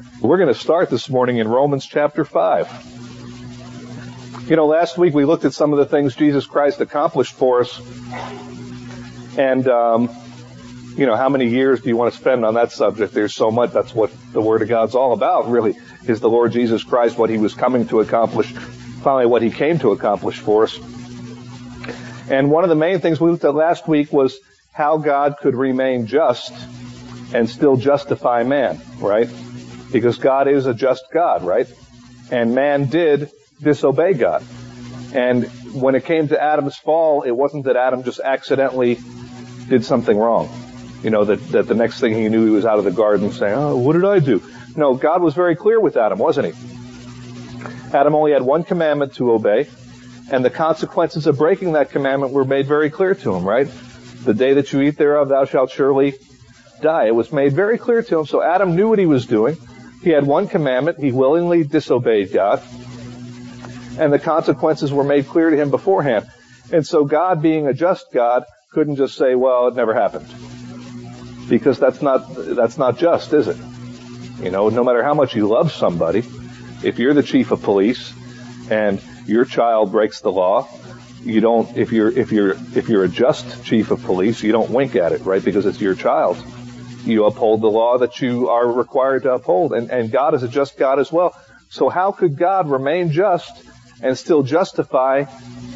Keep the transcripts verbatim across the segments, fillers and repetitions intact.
We're going to start this morning in Romans chapter five. You know, last week we looked at some of the things Jesus Christ accomplished for us. And, um, you know, how many years do you want to spend on that subject? There's so much. That's what the Word of God's all about, really, is the Lord Jesus Christ, what He was coming to accomplish, finally what He came to accomplish for us. And one of the main things we looked at last week was how God could remain just and still justify man, right? Because God is a just God, right? And man did disobey God. And when it came to Adam's fall, it wasn't that Adam just accidentally did something wrong. You know, that, that the next thing he knew, he was out of the garden saying, oh, what did I do? No, God was very clear with Adam, wasn't he? Adam only had one commandment to obey, and the consequences of breaking that commandment were made very clear to him, right? The day that you eat thereof, thou shalt surely die. It was made very clear to him. So Adam knew what he was doing. He had one commandment. He willingly disobeyed God. And the consequences were made clear to him beforehand. And so God, being a just God, couldn't just say, well, it never happened. Because that's not, that's not just, is it? You know, no matter how much you love somebody, if you're the chief of police and your child breaks the law, you don't, if you're, if you're, if you're a just chief of police, you don't wink at it, right? Because it's your child. You uphold the law that you are required to uphold. And, and God is a just God as well. So how could God remain just and still justify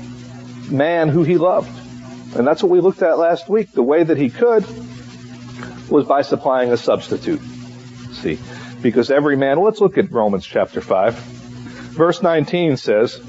man who He loved? And that's what we looked at last week. The way that He could was by supplying a substitute. See, because every man, well, let's look at Romans chapter five. Verse nineteen says,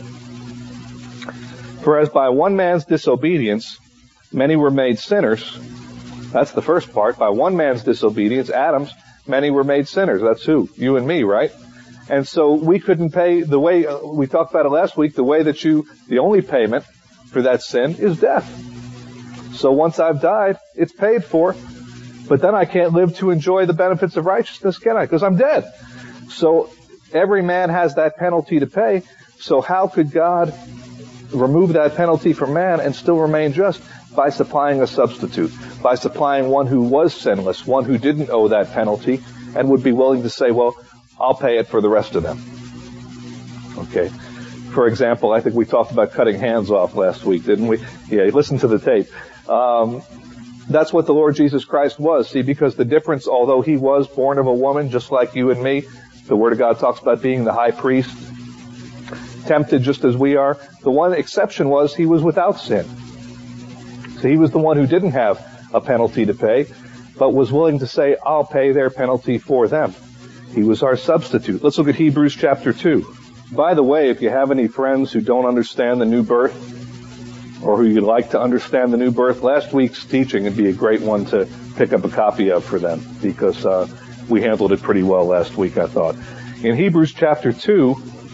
for as by one man's disobedience, many were made sinners. That's the first part. By one man's disobedience, Adam's, many were made sinners. That's who? You and me, right? And so we couldn't pay the way, uh, we talked about it last week, the way that you, the only payment for that sin is death. So once I've died, it's paid for, but then I can't live to enjoy the benefits of righteousness, can I? Because I'm dead. So every man has that penalty to pay. So how could God remove that penalty from man and still remain just? By supplying a substitute, by supplying one who was sinless, one who didn't owe that penalty and would be willing to say, well, I'll pay it for the rest of them. Okay. For example, I think we talked about cutting hands off last week, didn't we? Yeah, listen to the tape. Um, that's what the Lord Jesus Christ was. See, because the difference, although He was born of a woman just like you and me, the Word of God talks about being the high priest, tempted just as we are. The one exception was He was without sin. So He was the one who didn't have a penalty to pay, but was willing to say, I'll pay their penalty for them. He was our substitute. Let's look at Hebrews chapter two. By the way, if you have any friends who don't understand the new birth, or who you'd like to understand the new birth, last week's teaching would be a great one to pick up a copy of for them, because uh, we handled it pretty well last week, I thought. In Hebrews chapter two,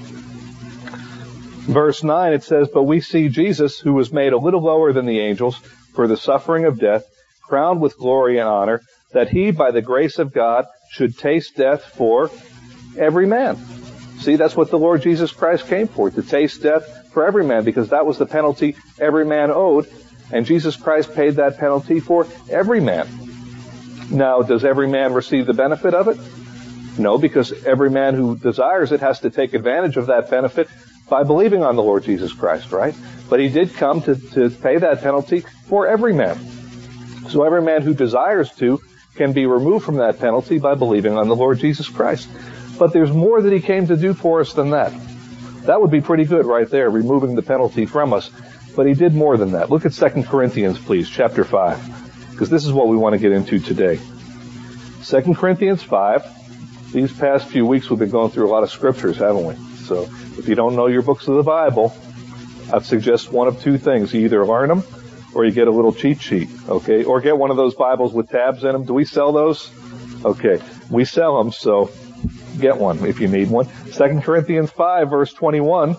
verse nine, it says, but we see Jesus, who was made a little lower than the angels for the suffering of death, crowned with glory and honor, that He, by the grace of God, should taste death for every man. See, that's what the Lord Jesus Christ came for, to taste death for every man, because that was the penalty every man owed, and Jesus Christ paid that penalty for every man. Now, does every man receive the benefit of it? No, because every man who desires it has to take advantage of that benefit by believing on the Lord Jesus Christ, right? But He did come to, to pay that penalty for every man. So every man who desires to can be removed from that penalty by believing on the Lord Jesus Christ. But there's more that He came to do for us than that. That would be pretty good right there, removing the penalty from us. But He did more than that. Look at Second Corinthians, please, chapter five, because this is what we want to get into today. Second Corinthians five. These past few weeks we've been going through a lot of scriptures, haven't we? So if you don't know your books of the Bible, I'd suggest one of two things. You either learn them or you get a little cheat sheet, okay? Or get one of those Bibles with tabs in them. Do we sell those? Okay. We sell them, so get one if you need one. Second Corinthians five, verse twenty-one.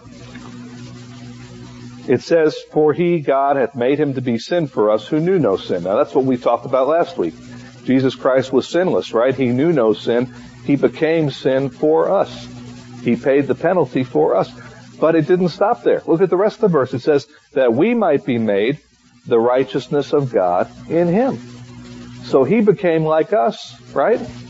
It says, for He, God, hath made Him to be sin for us who knew no sin. Now that's what we talked about last week. Jesus Christ was sinless, right? He knew no sin. He became sin for us. He paid the penalty for us. But it didn't stop there. Look at the rest of the verse. It says that we might be made the righteousness of God in Him. So He became like us, right?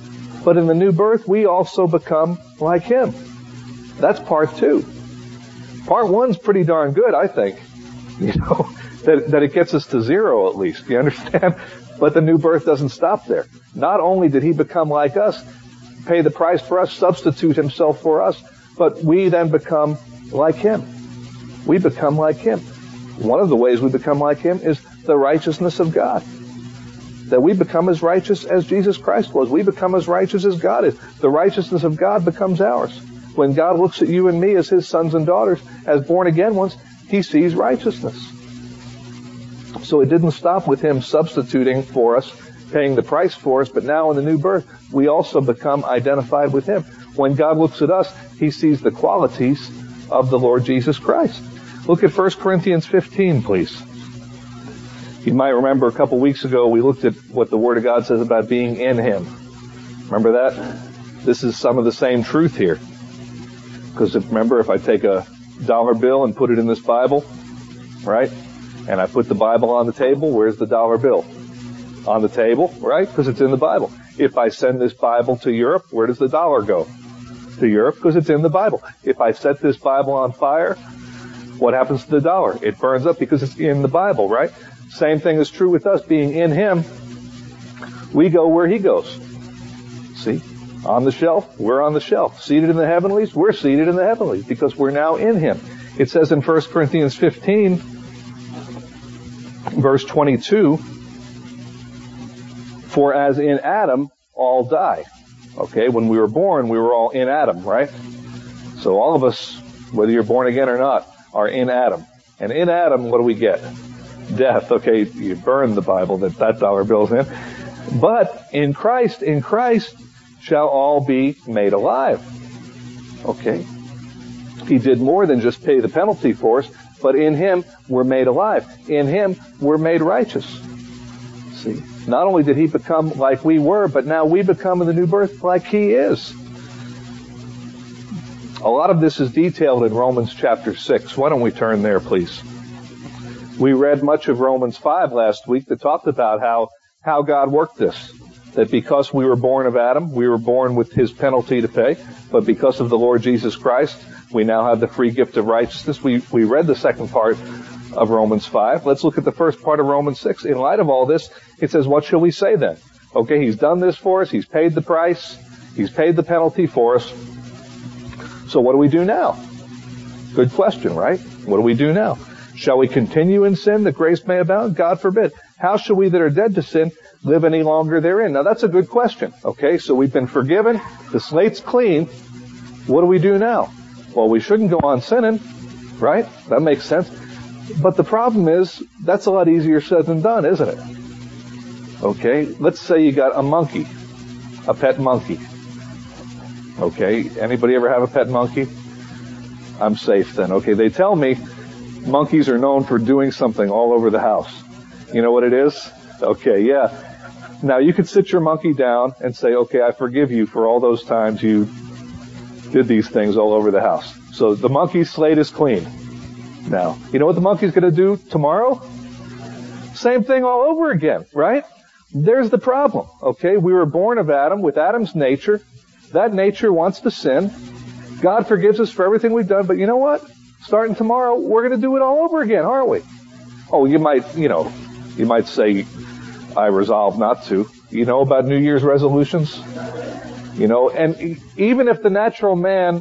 But in the new birth, we also become like him. That's part two. Part one's pretty darn good, I think. You know, that, that it gets us to zero at least. You understand? But the new birth doesn't stop there. Not only did he become like us, pay the price for us, substitute himself for us, but we then become like him. We become like him. One of the ways we become like him is the righteousness of God. That we become as righteous as Jesus Christ was. We become as righteous as God is. The righteousness of God becomes ours. When God looks at you and me as his sons and daughters, as born again ones, he sees righteousness. So it didn't stop with him substituting for us, paying the price for us, but now in the new birth, we also become identified with him. When God looks at us, he sees the qualities of the Lord Jesus Christ. Look at First Corinthians fifteen, please. You might remember a couple weeks ago we looked at what the Word of God says about being in him. Remember that? This is some of the same truth here. Because if, remember, if I take a dollar bill and put it in this Bible, right? And I put the Bible on the table, where's the dollar bill? On the table, right? Because it's in the Bible. If I send this Bible to Europe, where does the dollar go? To Europe, because it's in the Bible. If I set this Bible on fire, what happens to the dollar? It burns up because it's in the Bible, right? Same thing is true with us. Being in him, we go where he goes. See? On the shelf, we're on the shelf. Seated in the heavenlies, we're seated in the heavenlies because we're now in him. It says in First Corinthians fifteen, verse twenty-two, for as in Adam all die. Okay, when we were born, we were all in Adam, right? So all of us, whether you're born again or not, are in Adam. And in Adam, what do we get? Death. Okay, you burn the Bible that that dollar bill's in. But in Christ, in Christ shall all be made alive. Okay. He did more than just pay the penalty for us, but in him we're made alive. In him we're made righteous. See? Not only did he become like we were, but now we become in the new birth like he is. A lot of this is detailed in Romans chapter six. Why don't we turn there, please? We read much of Romans five last week that talked about how, how God worked this. That because we were born of Adam, we were born with his penalty to pay. But because of the Lord Jesus Christ, we now have the free gift of righteousness. We, we read the second part of Romans five. Let's look at the first part of Romans six. In light of all this, it says, what shall we say then? Okay, he's done this for us. He's paid the price. He's paid the penalty for us. So what do we do now? Good question, right? What do we do now? Shall we continue in sin that grace may abound? God forbid. How shall we that are dead to sin live any longer therein? Now that's a good question. Okay, so we've been forgiven. The slate's clean. What do we do now? Well, we shouldn't go on sinning, right? That makes sense. But the problem is, that's a lot easier said than done, isn't it? Okay, let's say you got a monkey, a pet monkey. Okay, anybody ever have a pet monkey? I'm safe then. Okay, they tell me monkeys are known for doing something all over the house. You know what it is? Okay, yeah. Now you could sit your monkey down and say, okay, I forgive you for all those times you did these things all over the house. So the monkey's slate is clean. Now, you know what the monkey's going to do tomorrow? Same thing all over again, right? There's the problem, okay? We were born of Adam with Adam's nature. That nature wants to sin. God forgives us for everything we've done, but you know what? Starting tomorrow, we're going to do it all over again, aren't we? Oh, you might, you know, you might say, I resolve not to. You know about New Year's resolutions? You know, and even if the natural man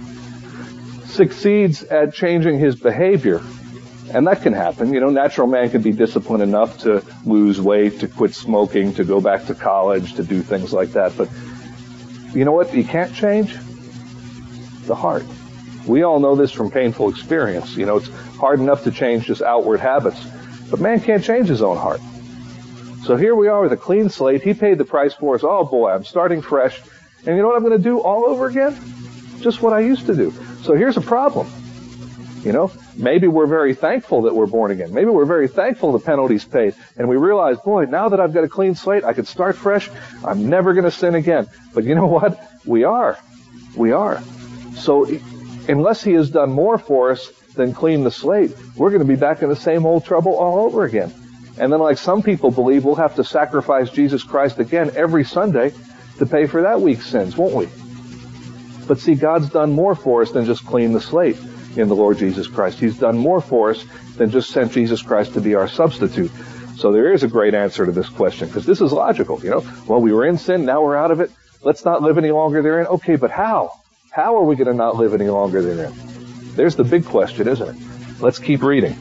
succeeds at changing his behavior, and that can happen, you know, natural man can be disciplined enough to lose weight, to quit smoking, to go back to college, to do things like that. But you know what you can't change? The heart. We all know this from painful experience. You know, it's hard enough to change just outward habits, but man can't change his own heart. So here we are with a clean slate. He paid the price for us. Oh boy, I'm starting fresh. And you know what I'm going to do all over again? Just what I used to do. So here's a problem. You know, maybe we're very thankful that we're born again. Maybe we're very thankful the penalty's paid. And we realize, boy, now that I've got a clean slate, I can start fresh. I'm never going to sin again. But you know what? We are. We are. So unless he has done more for us than clean the slate, we're going to be back in the same old trouble all over again. And then like some people believe, we'll have to sacrifice Jesus Christ again every Sunday to pay for that week's sins, won't we? But see, God's done more for us than just clean the slate in the Lord Jesus Christ. He's done more for us than just sent Jesus Christ to be our substitute. So there is a great answer to this question, because this is logical, you know. Well, we were in sin, now we're out of it. Let's not live any longer therein. Okay, but how? How are we going to not live any longer therein? There's the big question, isn't it? Let's keep reading.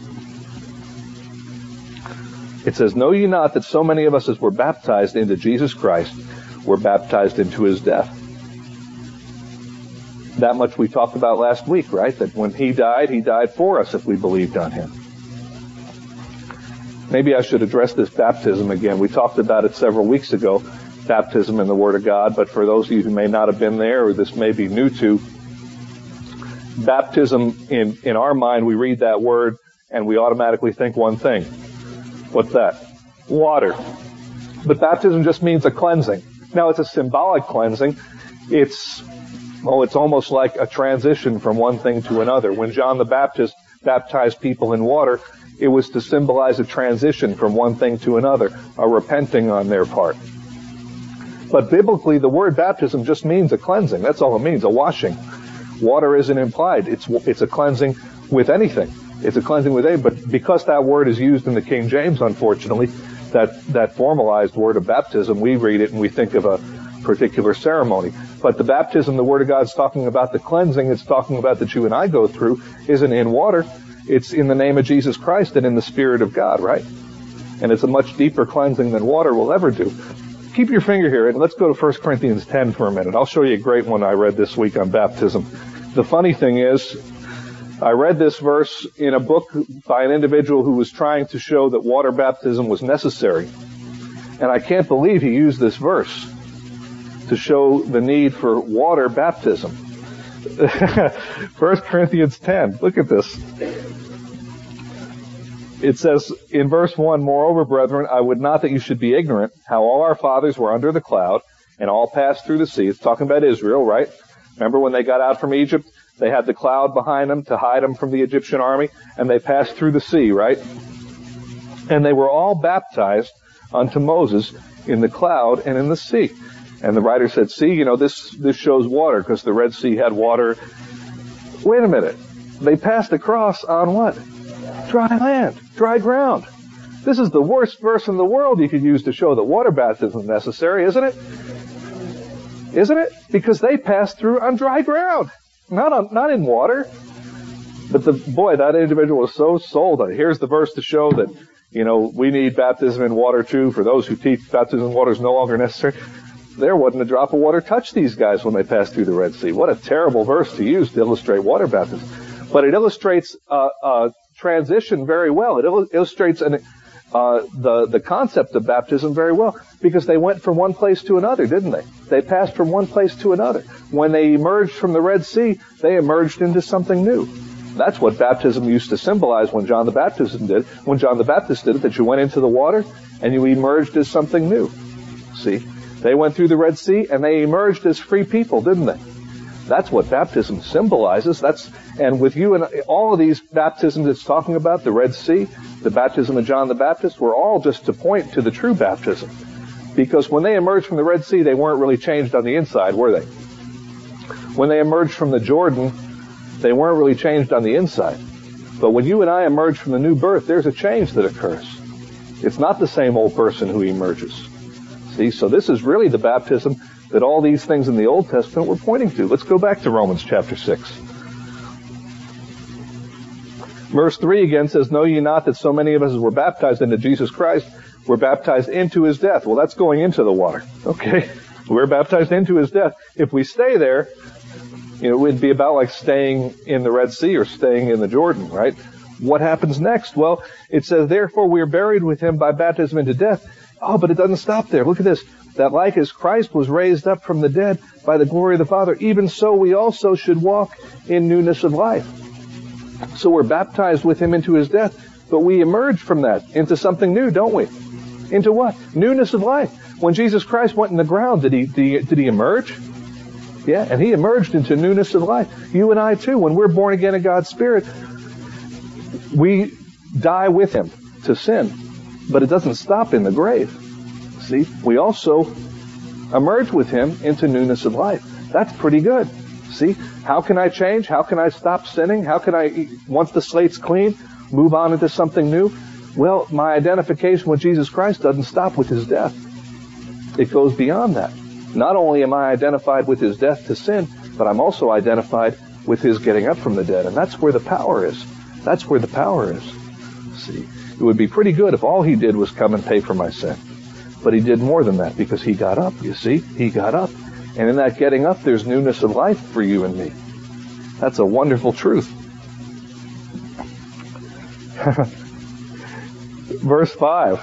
It says, know ye not that so many of us as were baptized into Jesus Christ were baptized into his death? That much we talked about last week, right? That when he died, he died for us if we believed on him. Maybe I should address this baptism again. We talked about it several weeks ago, baptism in the Word of God, but for those of you who may not have been there or this may be new to, baptism, in, in our mind, we read that word and we automatically think one thing. What's that? Water. But baptism just means a cleansing. Now, it's a symbolic cleansing. It's, oh, it's almost like a transition from one thing to another. When John the Baptist baptized people in water, it was to symbolize a transition from one thing to another, a repenting on their part. But biblically, the word baptism just means a cleansing. That's all it means, a washing. Water isn't implied. It's it's a cleansing with anything. It's a cleansing with anything. But because that word is used in the King James, unfortunately, that, that formalized word of baptism, we read it and we think of a particular ceremony. But the baptism, the Word of God's talking about the cleansing, it's talking about that you and I go through, isn't in water. It's in the name of Jesus Christ and in the Spirit of God, right? And it's a much deeper cleansing than water will ever do. Keep your finger here and let's go to First Corinthians ten for a minute. I'll show you a great one I read this week on baptism. The funny thing is, I read this verse in a book by an individual who was trying to show that water baptism was necessary. And I can't believe he used this verse to show the need for water baptism. First Corinthians ten, look at this. It says in verse one, moreover, brethren, I would not that you should be ignorant how all our fathers were under the cloud and all passed through the sea. It's talking about Israel, right? Remember when they got out from Egypt, they had the cloud behind them to hide them from the Egyptian army, and they passed through the sea, right? And they were all baptized unto Moses in the cloud and in the sea. And the writer said, see, you know, this, this shows water, because the Red Sea had water. Wait a minute. They passed across on what? Dry land, dry ground. This is the worst verse in the world you could use to show that water baptism is necessary, isn't it? Isn't it? Because they passed through on dry ground, not on, not in water. But the boy, that individual was so sold on it. Here's the verse to show that, you know, we need baptism in water too. For those who teach baptism in water is no longer necessary. There wasn't a drop of water touch these guys when they passed through the Red Sea. What a terrible verse to use to illustrate water baptism. But it illustrates a, a transition very well. It il- illustrates an, uh, the, the concept of baptism very well, because they went from one place to another, didn't they? They passed from one place to another. When they emerged from the Red Sea, they emerged into something new. That's what baptism used to symbolize when John the Baptist did. When John the Baptist did it, that you went into the water and you emerged as something new. See? They went through the Red Sea and they emerged as free people, didn't they? That's what baptism symbolizes. That's, and with you and all of these baptisms it's talking about, the Red Sea, the baptism of John the Baptist, were all just to point to the true baptism. Because when they emerged from the Red Sea, they weren't really changed on the inside, were they? When they emerged from the Jordan, they weren't really changed on the inside. But when you and I emerge from the new birth, there's a change that occurs. It's not the same old person who emerges. See, so this is really the baptism that all these things in the Old Testament were pointing to. Let's go back to Romans chapter six. Verse three again says, know ye not that so many of us as were baptized into Jesus Christ were baptized into his death? Well, that's going into the water. Okay. We're baptized into his death. If we stay there, you know, it would be about like staying in the Red Sea or staying in the Jordan, right? What happens next? Well, it says, therefore we are buried with him by baptism into death. Oh, but it doesn't stop there. Look at this. That like as Christ was raised up from the dead by the glory of the Father, even so we also should walk in newness of life. So we're baptized with him into his death, but we emerge from that into something new, don't we? Into what? Newness of life. When Jesus Christ went in the ground, did he, did he, did he emerge? Yeah, and he emerged into newness of life. You and I too, when we're born again in God's Spirit, we die with him to sin. But it doesn't stop in the grave. See, we also emerge with him into newness of life. That's pretty good. See, how can I change? How can I stop sinning? How can I, once the slate's clean, move on into something new? Well, my identification with Jesus Christ doesn't stop with his death. It goes beyond that. Not only am I identified with his death to sin, but I'm also identified with his getting up from the dead. And that's where the power is. That's where the power is. See, it would be pretty good if all he did was come and pay for my sin. But he did more than that, because he got up, you see? He got up. And in that getting up, there's newness of life for you and me. That's a wonderful truth. Verse five.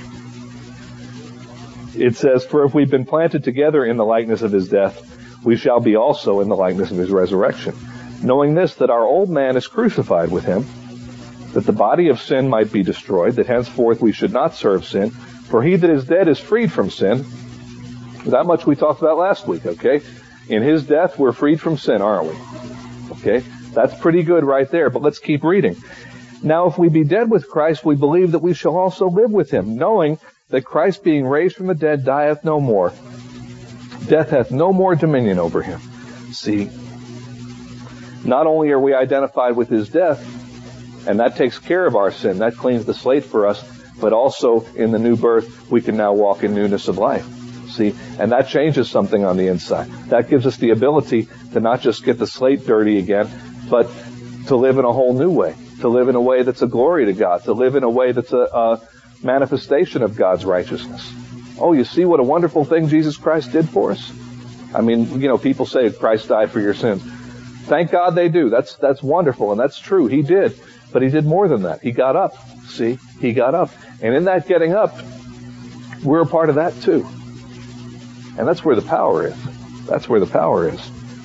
It says, "For if we've been planted together in the likeness of his death, we shall be also in the likeness of his resurrection. Knowing this, that our old man is crucified with him, that the body of sin might be destroyed, that henceforth we should not serve sin. For he that is dead is freed from sin." That much we talked about last week, okay? In his death, we're freed from sin, aren't we? Okay? That's pretty good right there, but let's keep reading. "Now if we be dead with Christ, we believe that we shall also live with him, knowing that Christ being raised from the dead dieth no more. Death hath no more dominion over him." See, not only are we identified with his death, and that takes care of our sin, that cleans the slate for us, but also in the new birth, we can now walk in newness of life. See, and that changes something on the inside. That gives us the ability to not just get the slate dirty again, but to live in a whole new way, to live in a way that's a glory to God, to live in a way that's a, a manifestation of God's righteousness. Oh, you see what a wonderful thing Jesus Christ did for us? I mean, you know, people say Christ died for your sins. Thank God they do. That's, that's wonderful, and that's true. He did. But he did more than that. He got up. See? He got up. And in that getting up, we're a part of that too. And that's where the power is. That's where the power is.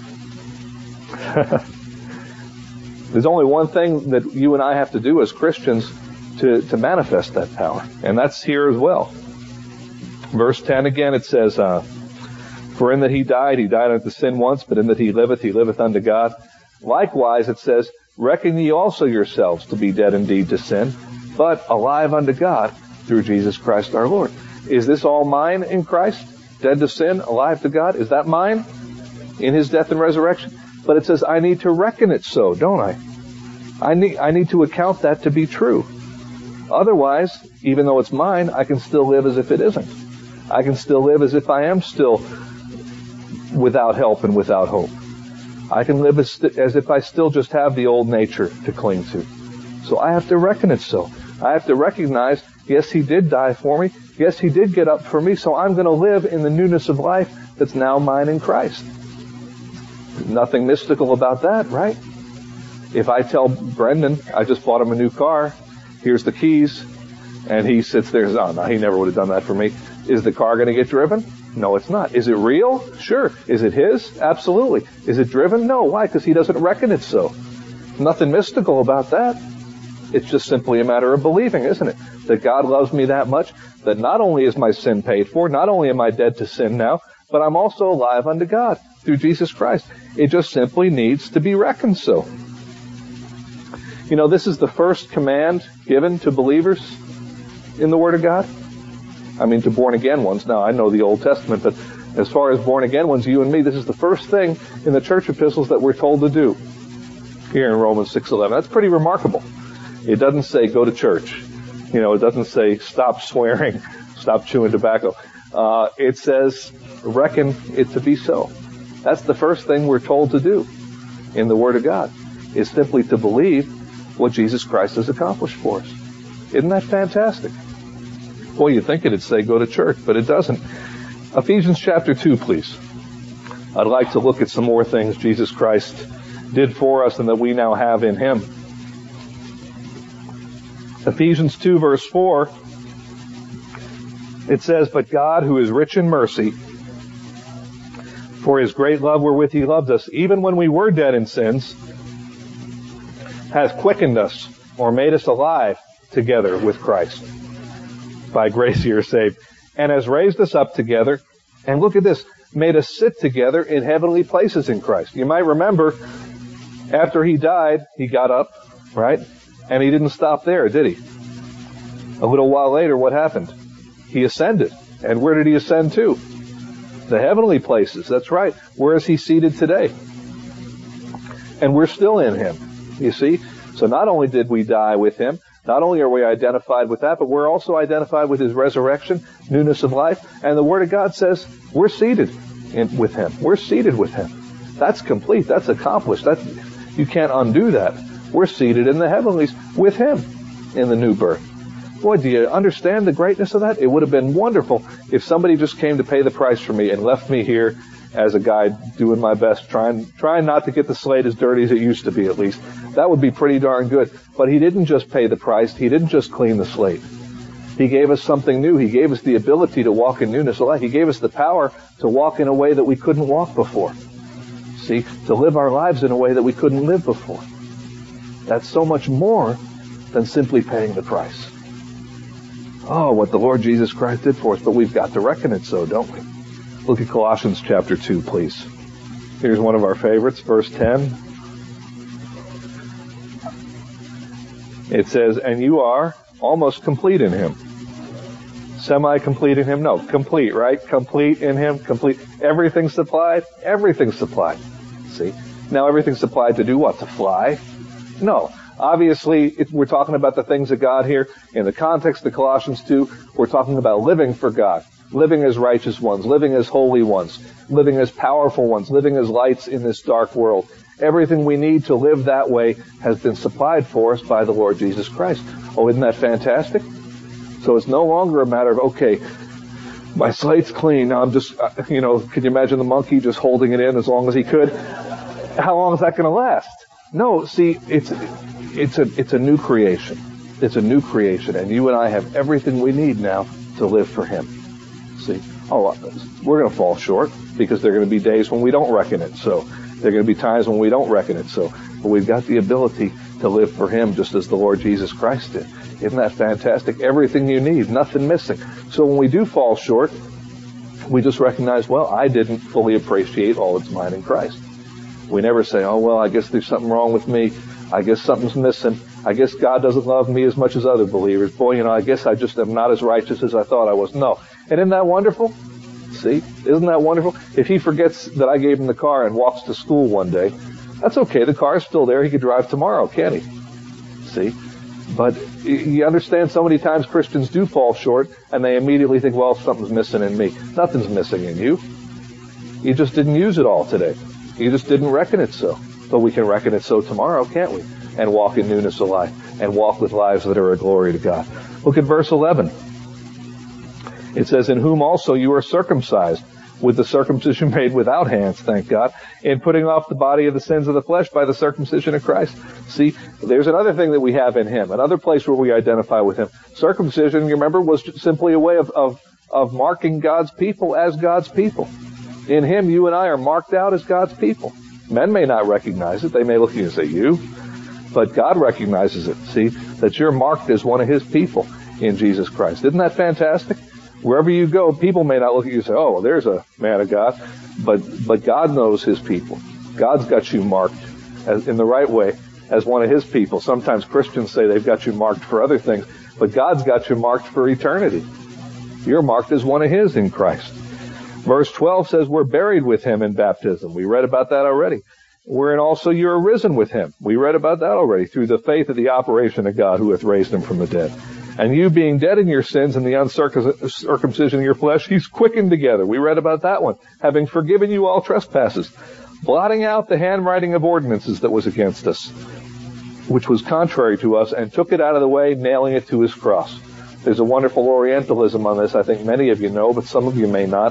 There's only one thing that you and I have to do as Christians to, to manifest that power. And that's here as well. Verse ten again, it says, uh, "For in that he died, he died unto sin once, but in that he liveth, he liveth unto God. Likewise," it says, "reckon ye also yourselves to be dead indeed to sin, but alive unto God through Jesus Christ our Lord." Is this all mine in Christ? Dead to sin, alive to God? Is that mine in his death and resurrection? But it says I need to reckon it so, don't I? I need, I need to account that to be true. Otherwise, even though it's mine, I can still live as if it isn't. I can still live as if I am still without help and without hope. I can live as, as if I still just have the old nature to cling to. So I have to reckon it so. I have to recognize, yes, he did die for me. Yes, he did get up for me. So I'm going to live in the newness of life that's now mine in Christ. Nothing mystical about that, right? If I tell Brendan, I just bought him a new car, here's the keys, and he sits there and says, oh, no, he never would have done that for me. Is the car going to get driven? No, it's not. Is it real? Sure. Is it his? Absolutely. Is it driven? No. Why? Because he doesn't reckon it so. Nothing mystical about that. It's just simply a matter of believing, isn't it? That God loves me that much, that not only is my sin paid for, not only am I dead to sin now, but I'm also alive unto God through Jesus Christ. It just simply needs to be reckoned so. You know, this is the first command given to believers in the Word of God. I mean, to born-again ones. Now, I know the Old Testament, but as far as born-again ones, you and me, this is the first thing in the church epistles that we're told to do here in Romans six eleven. That's pretty remarkable. It doesn't say go to church. You know, it doesn't say stop swearing, stop chewing tobacco. Uh, it says reckon it to be so. That's the first thing we're told to do in the Word of God, is simply to believe what Jesus Christ has accomplished for us. Isn't that fantastic? Boy, you'd think it'd say go to church, but it doesn't. Ephesians chapter two, please. I'd like to look at some more things Jesus Christ did for us and that we now have in him. Ephesians two, verse four, it says, "But God, who is rich in mercy, for his great love wherewith he loved us, even when we were dead in sins, hath quickened us," or made us alive together with Christ. By grace you are saved. "And has raised us up together," and look at this, "made us sit together in heavenly places in Christ." You might remember, after he died, he got up, right? And he didn't stop there, did he? A little while later, what happened? He ascended. And where did he ascend to? The heavenly places, that's right. Where is he seated today? And we're still in him, you see? So not only did we die with him, not only are we identified with that, but we're also identified with his resurrection, newness of life, and the Word of God says we're seated in, with him. We're seated with him. That's complete. That's accomplished. That, you can't undo that. We're seated in the heavenlies with him in the new birth. Boy, do you understand the greatness of that? It would have been wonderful if somebody just came to pay the price for me and left me here as a guy doing my best, trying trying not to get the slate as dirty as it used to be, at least. That would be pretty darn good. But he didn't just pay the price. He didn't just clean the slate. He gave us something new. He gave us the ability to walk in newness of life. He gave us the power to walk in a way that we couldn't walk before. See, to live our lives in a way that we couldn't live before. That's so much more than simply paying the price. Oh, what the Lord Jesus Christ did for us, but we've got to reckon it so, don't we? Look at Colossians chapter two, please. Here's one of our favorites, verse ten. It says, and you are almost complete in him. Semi-complete in him? No, complete, right? Complete in him, complete. Everything supplied? Everything supplied. See? Now everything's supplied to do what? To fly? No. Obviously, it, we're talking about the things of God here. In the context of Colossians two, we're talking about living for God. Living as righteous ones, living as holy ones, living as powerful ones, living as lights in this dark world. Everything we need to live that way has been supplied for us by the Lord Jesus Christ. Oh, isn't that fantastic? So it's no longer a matter of, okay, my slate's clean. Now I'm just, uh, you know, can you imagine the monkey just holding it in as long as he could? How long is that going to last? No, see, it's it's a it's a new creation. It's a new creation, and you and I have everything we need now to live for him. See, oh, we're going to fall short because there are going to be days when we don't reckon it. So there are going to be times when we don't reckon it. So, but we've got the ability to live for him just as the Lord Jesus Christ did. Isn't that fantastic? Everything you need, nothing missing. So when we do fall short, we just recognize, well, I didn't fully appreciate all that's mine in Christ. We never say, oh, well, I guess there's something wrong with me. I guess something's missing. I guess God doesn't love me as much as other believers. Boy, you know, I guess I just am not as righteous as I thought I was. No. And isn't that wonderful? See? Isn't that wonderful? If he forgets that I gave him the car and walks to school one day, that's okay. The car's still there. He could drive tomorrow, can't he? See? But you understand so many times Christians do fall short and they immediately think, well, something's missing in me. Nothing's missing in you. You just didn't use it all today. You just didn't reckon it so. But we can reckon it so tomorrow, can't we? And walk in newness of life and walk with lives that are a glory to God. Look at verse eleven. It says, in whom also you are circumcised with the circumcision made without hands, thank God, in putting off the body of the sins of the flesh by the circumcision of Christ. See, there's another thing that we have in him, another place where we identify with him. Circumcision, you remember, was simply a way of, of, of marking God's people as God's people. In him, you and I are marked out as God's people. Men may not recognize it. They may look at you and say, you? But God recognizes it, see, that you're marked as one of his people in Jesus Christ. Isn't that fantastic? Wherever you go, people may not look at you and say, oh, well, there's a man of God. But but God knows his people. God's got you marked as, in the right way as one of his people. Sometimes Christians say they've got you marked for other things, but God's got you marked for eternity. You're marked as one of his in Christ. Verse twelve says we're buried with him in baptism. We read about that already. Wherein also you're risen with him. We read about that already, through the faith of the operation of God who hath raised him from the dead. And you being dead in your sins and the uncircumcision of your flesh, he's quickened together. We read about that one. Having forgiven you all trespasses, blotting out the handwriting of ordinances that was against us, which was contrary to us, and took it out of the way, nailing it to his cross. There's a wonderful Orientalism on this, I think many of you know, but some of you may not,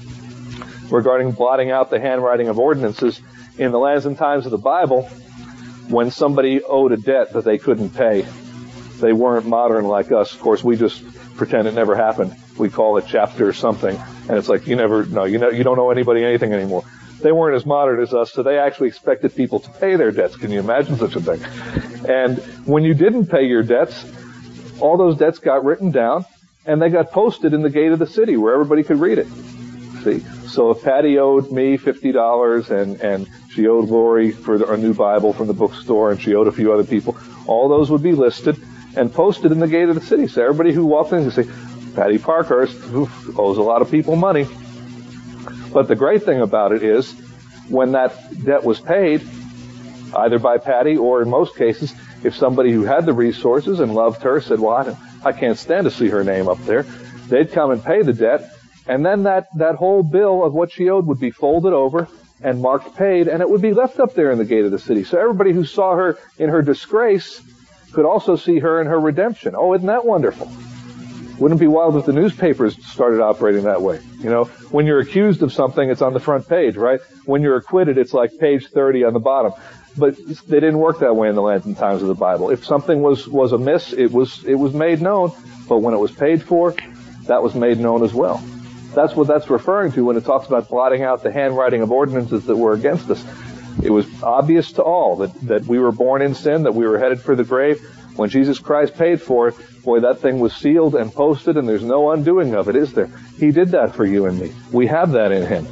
regarding blotting out the handwriting of ordinances. In the lands and times of the Bible, when somebody owed a debt that they couldn't pay, they weren't modern like us. Of course, we just pretend it never happened. We call it chapter or something, and it's like you never, no, you know, you don't owe anybody anything anymore. They weren't as modern as us, so they actually expected people to pay their debts. Can you imagine such a thing? And when you didn't pay your debts, all those debts got written down, and they got posted in the gate of the city where everybody could read it. See? So if Patty owed me fifty dollars and, and she owed Lori for the, a new Bible from the bookstore and she owed a few other people, all those would be listed and posted in the gate of the city. So everybody who walked in would say, Patty Parkhurst oof, owes a lot of people money. But the great thing about it is, when that debt was paid, either by Patty or in most cases, if somebody who had the resources and loved her said, well, I, don't, I can't stand to see her name up there, they'd come and pay the debt, and then that, that whole bill of what she owed would be folded over and marked paid, and it would be left up there in the gate of the city. So everybody who saw her in her disgrace could also see her in her redemption. Oh, isn't that wonderful? Wouldn't it be wild if the newspapers started operating that way? You know, when you're accused of something, it's on the front page, right? When you're acquitted, it's like page thirty on the bottom. But they didn't work that way in the length and times of the Bible. If something was, was amiss, it was, it was made known. But when it was paid for, that was made known as well. That's what that's referring to when it talks about blotting out the handwriting of ordinances that were against us. It was obvious to all that, that we were born in sin, that we were headed for the grave. When Jesus Christ paid for it, boy, that thing was sealed and posted, and there's no undoing of it, is there? He did that for you and me. We have that in Him.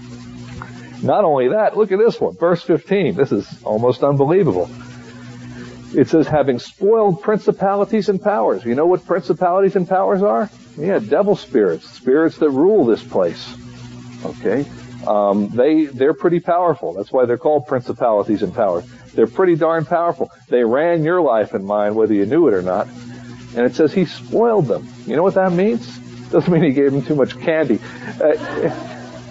Not only that, look at this one, verse fifteen. This is almost unbelievable. It says, having spoiled principalities and powers. You know what principalities and powers are? Yeah, devil spirits, spirits that rule this place. Okay? Um, they, they're pretty powerful. That's why they're called principalities and powers. They're pretty darn powerful. They ran your life and mine, whether you knew it or not. And it says He spoiled them. You know what that means? Doesn't mean He gave them too much candy. Uh,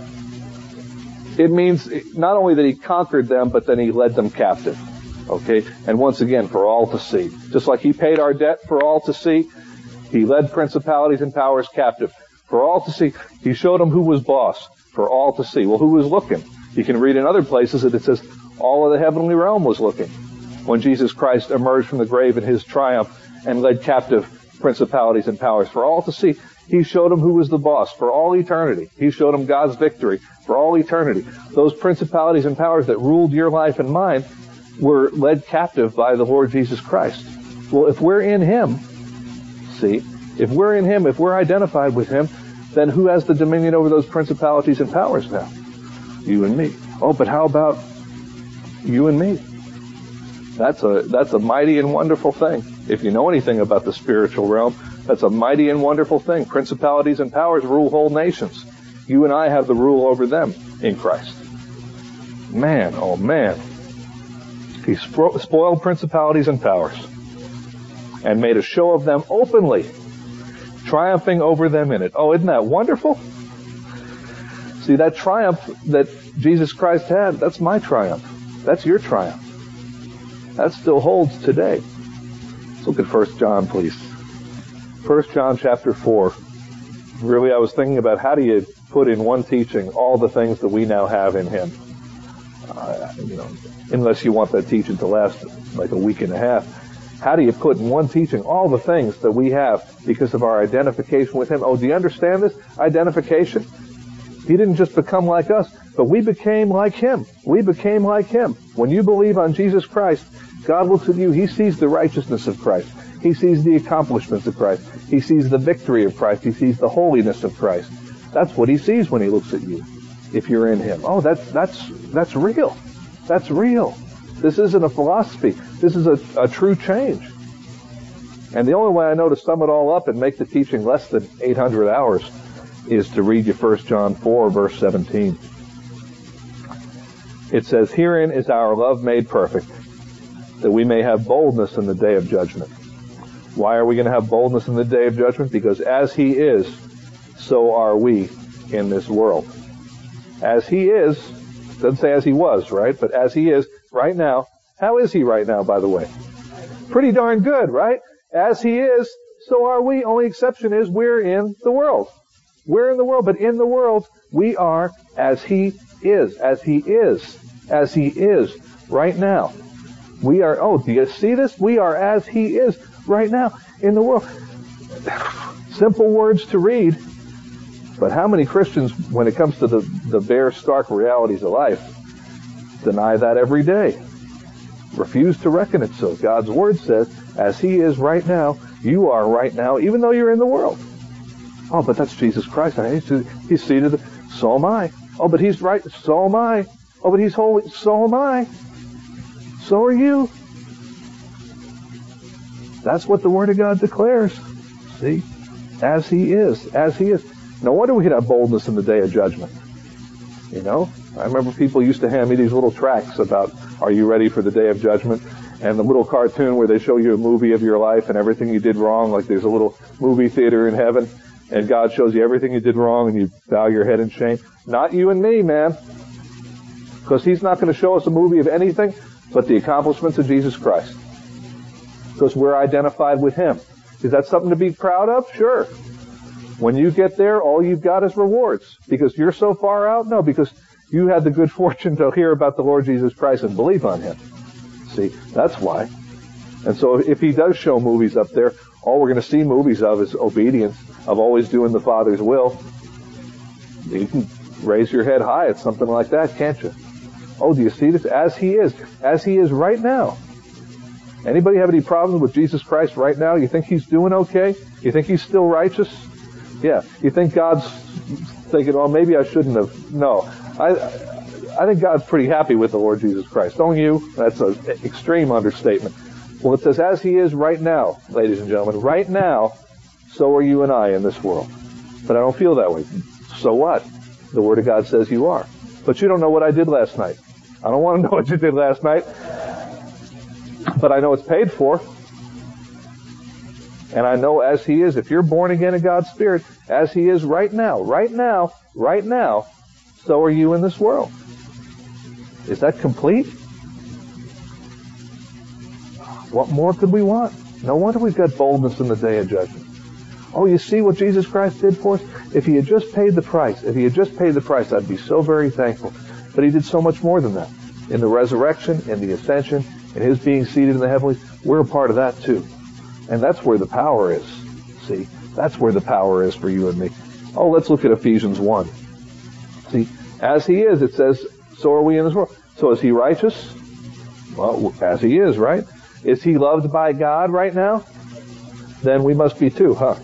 it means not only that He conquered them, but then He led them captive. Okay? And once again, for all to see. Just like He paid our debt for all to see, He led principalities and powers captive. For all to see. He showed them who was boss. For all to see. Well, who was looking? You can read in other places that it says all of the heavenly realm was looking when Jesus Christ emerged from the grave in His triumph and led captive principalities and powers. For all to see. He showed them who was the boss for all eternity. He showed them God's victory for all eternity. Those principalities and powers that ruled your life and mine were led captive by the Lord Jesus Christ. Well, if we're in Him, see, if we're in Him, if we're identified with Him, then who has the dominion over those principalities and powers now? You and me. Oh, but how about you and me? That's a, that's a mighty and wonderful thing. If you know anything about the spiritual realm, that's a mighty and wonderful thing. Principalities and powers rule whole nations. You and I have the rule over them in Christ. Man, oh man. He spo- spoiled principalities and powers and made a show of them openly, triumphing over them in it. Oh, isn't that wonderful? See, that triumph that Jesus Christ had, that's my triumph. That's your triumph. That still holds today. Let's look at First John, please. First John chapter four. Really, I was thinking about how do you put in one teaching all the things that we now have in Him. Uh, you know, unless you want that teaching to last like a week and a half. How do you put in one teaching all the things that we have because of our identification with Him? Oh, do you understand this? Identification? He didn't just become like us, but we became like Him. We became like Him. When you believe on Jesus Christ, God looks at you, He sees the righteousness of Christ. He sees the accomplishments of Christ. He sees the victory of Christ. He sees the holiness of Christ. That's what He sees when He looks at you, if you're in Him. Oh, that's, that's, that's real. That's real. This isn't a philosophy. This is a, a true change. And the only way I know to sum it all up and make the teaching less than eight hundred hours is to read you First John four, verse seventeen. It says, herein is our love made perfect, that we may have boldness in the day of judgment. Why are we going to have boldness in the day of judgment? Because as He is, so are we in this world. As He is, doesn't say as He was, right? But as He is right now. How is He right now, by the way? Pretty darn good, right? As He is, so are we. Only exception is we're in the world. We're in the world, but in the world, we are as He is. As He is. As He is right now. We are, oh, do you see this? We are as He is right now in the world. Simple words to read, but how many Christians, when it comes to the, the bare, stark realities of life, deny that every day? Refuse to reckon it so. God's Word says, as He is right now, you are right now, even though you're in the world. Oh, but that's Jesus Christ. He's seated. So am I. Oh, but He's right. So am I. Oh, but He's holy. So am I. So are you. That's what the Word of God declares. See? As He is. As He is. No wonder we can have boldness in the day of judgment. You know, I remember people used to hand me these little tracts about, are you ready for the day of judgment? And the little cartoon where they show you a movie of your life and everything you did wrong, like there's a little movie theater in heaven, and God shows you everything you did wrong, and you bow your head in shame. Not you and me, man. Because He's not going to show us a movie of anything but the accomplishments of Jesus Christ. Because we're identified with Him. Is that something to be proud of? Sure. When you get there, all you've got is rewards. Because you're so far out? No, because you had the good fortune to hear about the Lord Jesus Christ and believe on Him. See, that's why. And so if He does show movies up there, all we're going to see movies of is obedience, of always doing the Father's will. You can raise your head high at something like that, can't you? Oh, do you see this? As He is. As He is right now. Anybody have any problems with Jesus Christ right now? You think He's doing okay? You think He's still righteous? Yeah. You think God's thinking, oh, maybe I shouldn't have. No. I I think God's pretty happy with the Lord Jesus Christ. Don't you? That's an extreme understatement. Well, it says, as He is right now, ladies and gentlemen, right now, so are you and I in this world. But I don't feel that way. So what? The Word of God says you are. But you don't know what I did last night. I don't want to know what you did last night. But I know it's paid for. And I know as He is, if you're born again in God's Spirit, as He is right now, right now, right now, so are you in this world. Is that complete? What more could we want? No wonder we've got boldness in the day of judgment. Oh, you see what Jesus Christ did for us? If He had just paid the price, if He had just paid the price, I'd be so very thankful. But He did so much more than that. In the resurrection, in the ascension, in His being seated in the heavenlies, we're a part of that too. And that's where the power is. See, that's where the power is for you and me. Oh, let's look at Ephesians one. See, as He is, it says, so are we in this world. So is He righteous? Well, as He is, right? Is He loved by God right now? Then we must be too, huh?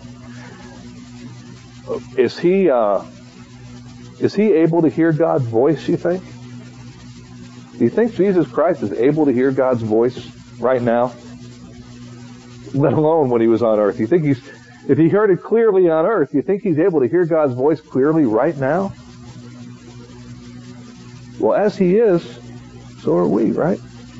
Is He, uh, is He able to hear God's voice, you think? Do you think Jesus Christ is able to hear God's voice right now? Let alone when He was on earth. You think He's, if He heard it clearly on earth, you think He's able to hear God's voice clearly right now? Well, as He is, so are we, right?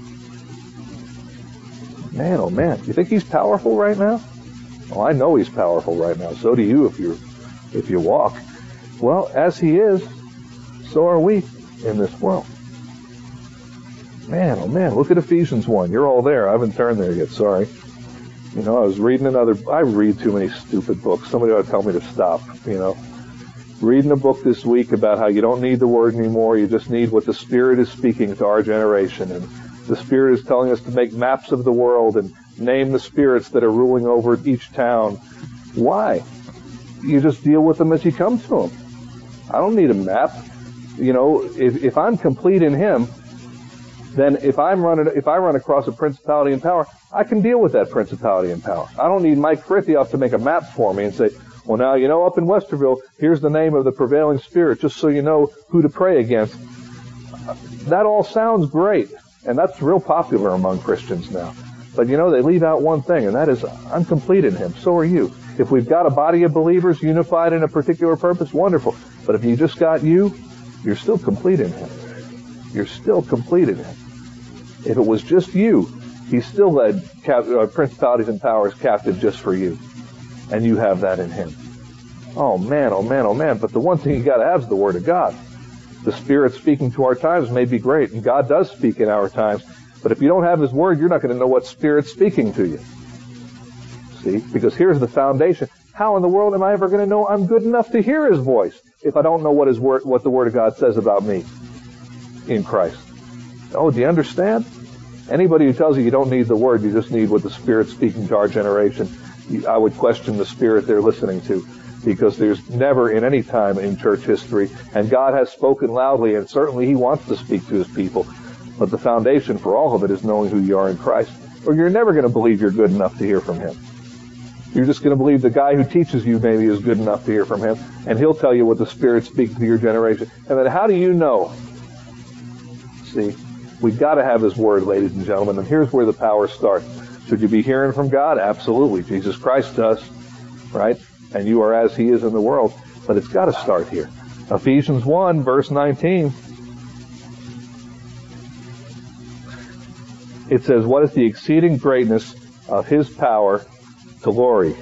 Man, oh man, you think He's powerful right now? Well, I know He's powerful right now. So do you if you if you walk. Well, as He is, so are we in this world. Man, oh man, look at Ephesians one. You're all there. I haven't turned there yet, sorry. You know, I was reading another, I read too many stupid books. Somebody ought to tell me to stop, you know. Reading a book this week about how you don't need the Word anymore. You just need what the Spirit is speaking to our generation. And the Spirit is telling us to make maps of the world and name the spirits that are ruling over each town. Why? You just deal with them as you come to them. I don't need a map. You know, if, if I'm complete in Him, then if I'm running, if I run across a principality and power, I can deal with that principality and power. I don't need Mike Frithioff to make a map for me and say, well, now, you know, up in Westerville, here's the name of the prevailing spirit, just so you know who to pray against. That all sounds great, and that's real popular among Christians now. But, you know, they leave out one thing, and that is, I'm complete in Him. So are you. If we've got a body of believers unified in a particular purpose, wonderful. But if you just got you, you're still complete in Him. You're still complete in Him. If it was just you, He still led cap- uh, principalities and powers captive just for you. And you have that in Him. Oh man, oh man, oh man. But the one thing you got to have is the Word of God. The Spirit speaking to our times may be great, and God does speak in our times. But if you don't have His Word, you're not going to know what Spirit's speaking to you. See? Because here's the foundation. How in the world am I ever going to know I'm good enough to hear His voice if I don't know what His Word, what the Word of God says about me in Christ? Oh, do you understand? Anybody who tells you you don't need the Word, you just need what the Spirit's speaking to our generation, I would question the spirit they're listening to, because there's never in any time in church history, and God has spoken loudly, and certainly He wants to speak to His people, but the foundation for all of it is knowing who you are in Christ, or you're never going to believe you're good enough to hear from Him. You're just going to believe the guy who teaches you maybe is good enough to hear from Him, and he'll tell you what the Spirit's speaking to your generation. And then how do you know? See, we've got to have His Word, ladies and gentlemen, and here's where the power starts. Should you be hearing from God? Absolutely. Jesus Christ does, right? And you are as He is in the world. But it's got to start here. Ephesians one, verse nineteen. It says, what is the exceeding greatness of his power to glory?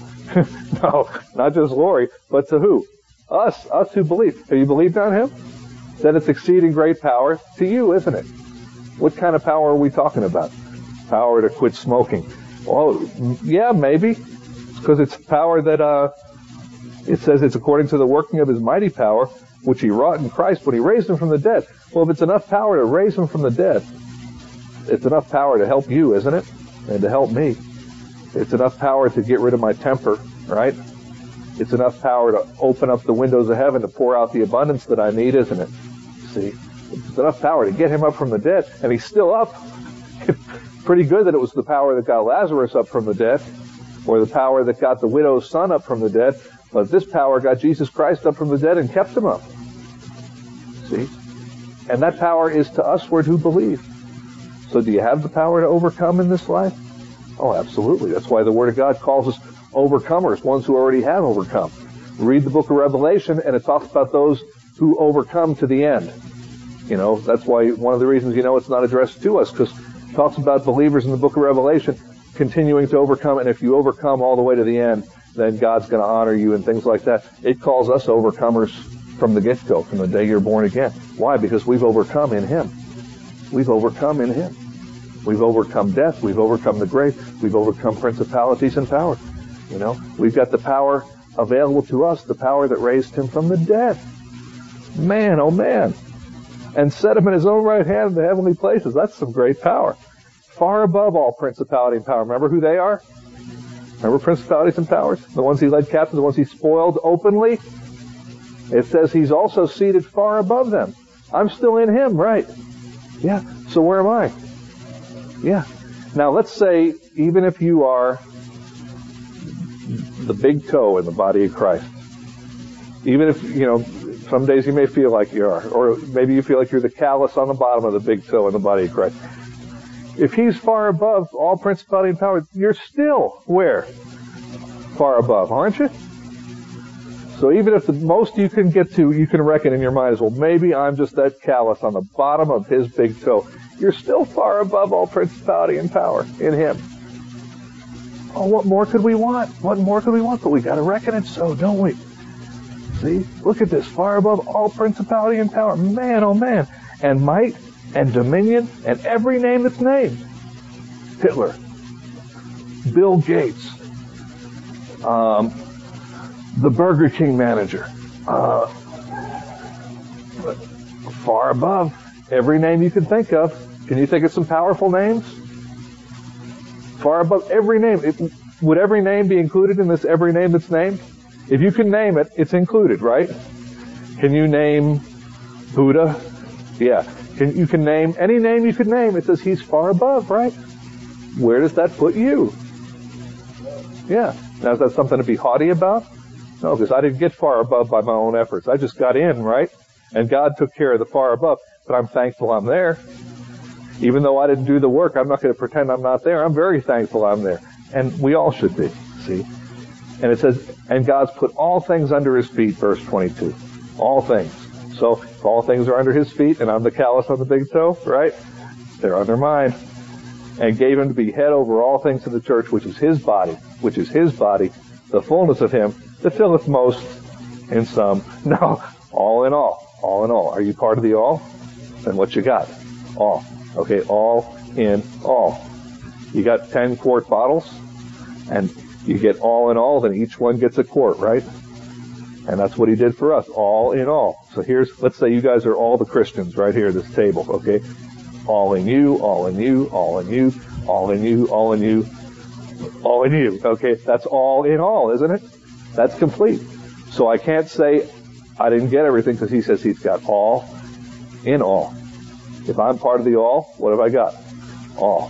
No, not just glory, but to who? Us, us who believe. Have you believed on him? That it's exceeding great power to you, isn't it? What kind of power are we talking about? Power to quit smoking. Well, yeah, maybe. It's because it's power that, uh, it says it's according to the working of his mighty power, which he wrought in Christ when he raised him from the dead. Well, if it's enough power to raise him from the dead, it's enough power to help you, isn't it? And to help me. It's enough power to get rid of my temper, right? It's enough power to open up the windows of heaven to pour out the abundance that I need, isn't it? See? It's enough power to get him up from the dead, and he's still up. Pretty good that it was the power that got Lazarus up from the dead, or the power that got the widow's son up from the dead, but this power got Jesus Christ up from the dead and kept him up. See? And that power is to usward who believe. So do you have the power to overcome in this life? Oh, absolutely. That's why the Word of God calls us overcomers, ones who already have overcome. Read the book of Revelation, and it talks about those who overcome to the end. You know, that's why one of the reasons, you know, it's not addressed to us, because it talks about believers in the book of Revelation continuing to overcome, and if you overcome all the way to the end, then God's going to honor you and things like that. It calls us overcomers from the get-go, from the day you're born again. Why? Because we've overcome in Him. We've overcome in Him. We've overcome death. We've overcome the grave. We've overcome principalities and powers. You know, we've got the power available to us, the power that raised Him from the dead. Man, oh man. And set Him in His own right hand in the heavenly places. That's some great power. Far above all principality and power. Remember who they are? Remember principalities and powers? The ones He led captive, the ones He spoiled openly? It says He's also seated far above them. I'm still in Him, right? Yeah. So where am I? Yeah. Now let's say, even if you are the big toe in the body of Christ, even if, you know, some days you may feel like you are, or maybe you feel like you're the callus on the bottom of the big toe in the body of Christ. If He's far above all principality and power, you're still where? Far above, aren't you? So even if the most you can get to, you can reckon in your mind is, well, maybe I'm just that callus on the bottom of His big toe. You're still far above all principality and power in Him. Oh, what more could we want? What more could we want? But we got to reckon it so, don't we? See? Look at this. Far above all principality and power. Man, oh man. And might and dominion and every name that's named. Hitler. Bill Gates. Um, the Burger King manager. Uh, far above every name you can think of. Can you think of some powerful names? Far above every name. It, would every name be included in this every name that's named? If you can name it, it's included, right? Can you name Buddha? Yeah. Can, you can name any name you could name. It says He's far above, right? Where does that put you? Yeah. Now, is that something to be haughty about? No, because I didn't get far above by my own efforts. I just got in, right? And God took care of the far above. But I'm thankful I'm there. Even though I didn't do the work, I'm not going to pretend I'm not there. I'm very thankful I'm there. And we all should be, see? And it says, and God's put all things under His feet, verse twenty-two. All things. So, if all things are under His feet, and I'm the callus on the big toe, right? They're under mine. And gave Him to be head over all things to the church, which is His body, which is His body, the fullness of Him, that filleth most in some. No, all in all. All in all. Are you part of the all? Then what you got? All. Okay, all in all. You got ten quart bottles, and you get all in all, then each one gets a quart, right? And that's what He did for us, all in all. So here's, let's say you guys are all the Christians right here at this table, okay? All in you, all in you, all in you, all in you, all in you, all in you. Okay, that's all in all, isn't it? That's complete. So I can't say I didn't get everything, because He says He's got all in all. If I'm part of the all, what have I got? All.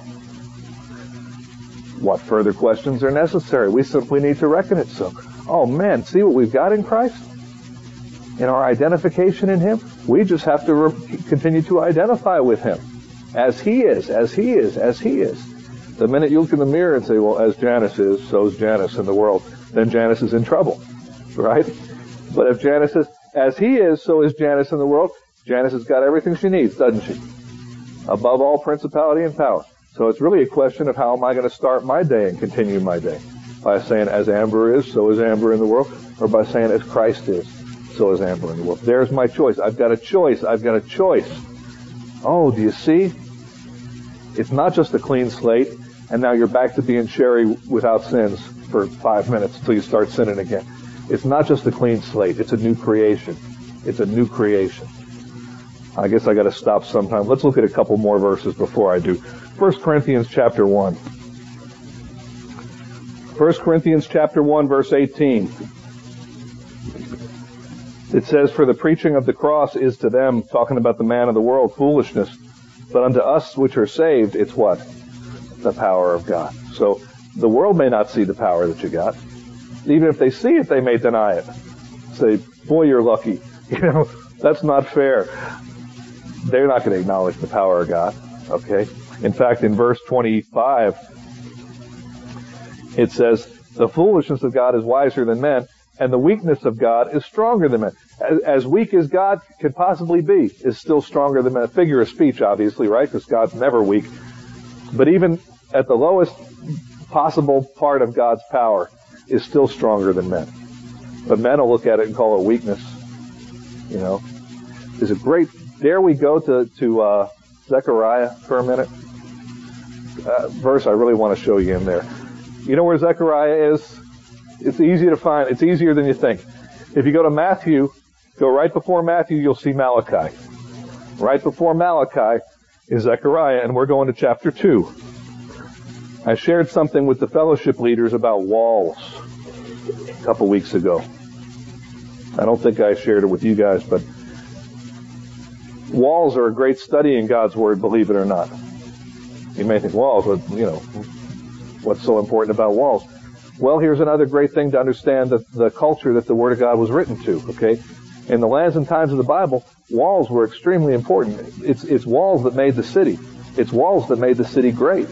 What further questions are necessary? We simply need to reckon it so. Oh man, see what we've got in Christ? In our identification in Him? We just have to re- continue to identify with Him. As He is, as He is, as He is. The minute you look in the mirror and say, well, as Janice is, so is Janice in the world, then Janice is in trouble. Right? But if Janice is, As he is, so is Janice in the world. Janice has got everything she needs, doesn't she? Above all principality and power. So it's really a question of how am I going to start my day and continue my day? By saying, as Amber is, so is Amber in the world, or by saying, as Christ is, so is Amber in the world. There's my choice. I've got a choice. I've got a choice. Oh, do you see? It's not just a clean slate, and now you're back to being Sherry without sins for five minutes until you start sinning again. It's not just a clean slate. It's a new creation. It's a new creation. I guess I got to stop sometime. Let's look at a couple more verses before I do. First Corinthians chapter one. First Corinthians chapter one, verse eighteen. It says, for the preaching of the cross is to them, talking about the man of the world, foolishness. But unto us which are saved, it's what? The power of God. So the world may not see the power that you got. Even if they see it, they may deny it. Say, boy, you're lucky. You know, that's not fair. They're not going to acknowledge the power of God. Okay? In fact, in verse twenty-five, it says, the foolishness of God is wiser than men, and the weakness of God is stronger than men. As, as weak as God could possibly be, is still stronger than men. A figure of speech, obviously, right? Because God's never weak. But even at the lowest possible part of God's power is still stronger than men. But men will look at it and call it weakness. You know, there's a great, dare we go to, to uh, Zechariah for a minute? Uh, verse I really want to show you in there. You know where Zechariah is? It's easy to find. It's easier than you think. If you go to Matthew, go right before Matthew, you'll see Malachi. Right before Malachi is Zechariah, and we're going to chapter two. I shared something with the fellowship leaders about walls a couple weeks ago. I don't think I shared it with you guys, but walls are a great study in God's Word, believe it or not. You may think, walls, you know, what's so important about walls? Well, here's another great thing to understand the, the culture that the Word of God was written to, okay? In the lands and times of the Bible, walls were extremely important. It's, it's walls that made the city. It's walls that made the city great.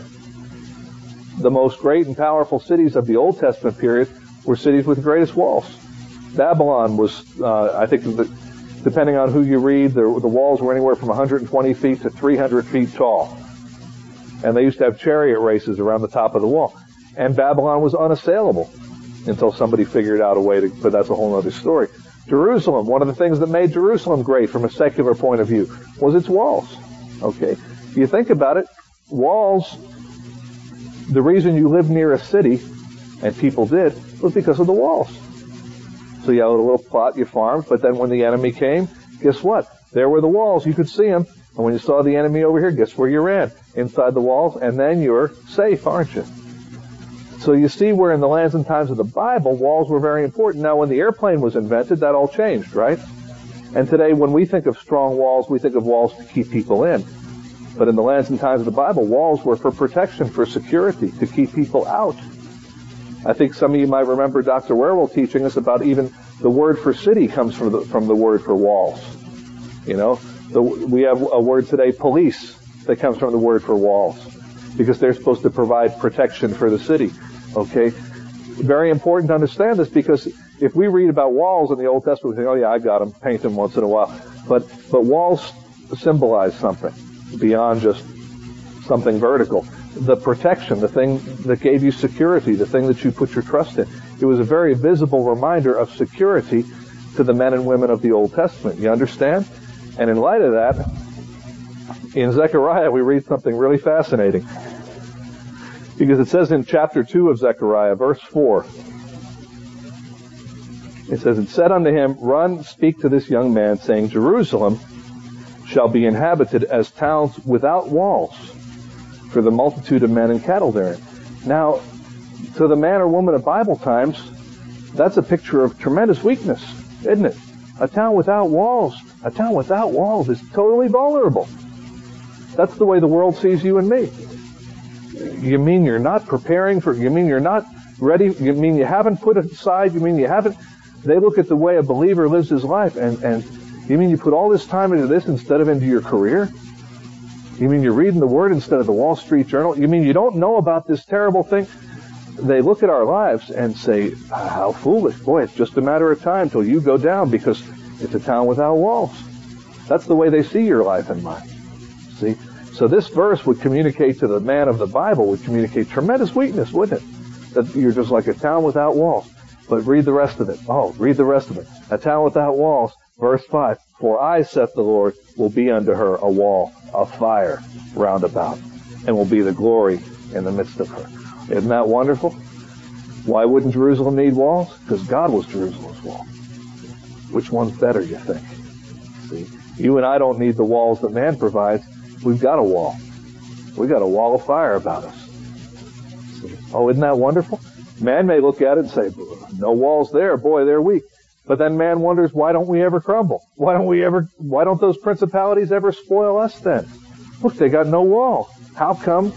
The most great and powerful cities of the Old Testament period were cities with the greatest walls. Babylon was, uh, I think, the, depending on who you read, the, the walls were anywhere from one hundred twenty feet to three hundred feet tall. And they used to have chariot races around the top of the wall. And Babylon was unassailable until somebody figured out a way to, but that's a whole other story. Jerusalem, one of the things that made Jerusalem great from a secular point of view was its walls. Okay? If you think about it, walls, the reason you lived near a city, and people did, was because of the walls. So you had a little plot, you farmed, but then when the enemy came, guess what? There were the walls, you could see them. And when you saw the enemy over here, guess where you ran? Inside the walls, and then you're safe, aren't you? So you see where in the lands and times of the Bible, walls were very important. Now, when the airplane was invented, that all changed, right? And today, when we think of strong walls, we think of walls to keep people in. But in the lands and times of the Bible, walls were for protection, for security, to keep people out. I think some of you might remember Doctor Werewolf teaching us about even the word for city comes from the, from the word for walls. You know, the, we have a word today, police, that comes from the word for walls, because they're supposed to provide protection for the city. Okay? Very important to understand this, because if we read about walls in the Old Testament, we think, oh yeah, I got them, paint them once in a while. But, but walls symbolize something beyond just something vertical. The protection, the thing that gave you security, the thing that you put your trust in. It was a very visible reminder of security to the men and women of the Old Testament. You understand? And in light of that, in Zechariah, we read something really fascinating. Because it says in chapter two of Zechariah, verse four, it says, it said unto him, run, speak to this young man, saying, Jerusalem shall be inhabited as towns without walls, for the multitude of men and cattle therein. Now, to the man or woman of Bible times, that's a picture of tremendous weakness, isn't it? A town without walls, a town without walls is totally vulnerable. That's the way the world sees you and me. You mean you're not preparing for, you mean you're not ready, you mean you haven't put it aside, you mean you haven't, they look at the way a believer lives his life, and, and you mean you put all this time into this instead of into your career? You mean you're reading the Word instead of the Wall Street Journal? You mean you don't know about this terrible thing? They look at our lives and say, how foolish. Boy, it's just a matter of time till you go down, because It's a town without walls. That's the way they see your life and mine. See? So this verse would communicate to the man of the Bible, would communicate tremendous weakness, wouldn't it? That you're just like a town without walls. But read the rest of it. Oh, read the rest of it. A town without walls. Verse five. For I, saith the Lord, will be unto her a wall of fire round about, and will be the glory in the midst of her. Isn't that wonderful? Why wouldn't Jerusalem need walls? Because God was Jerusalem's wall. Which one's better, you think? See? You and I don't need the walls that man provides. We've got a wall. We've got a wall of fire about us. See? Oh, isn't that wonderful? Man may look at it and say, no walls there. Boy, they're weak. But then man wonders, why don't we ever crumble? Why don't we ever, why don't those principalities ever spoil us then? Look, they got no wall. How come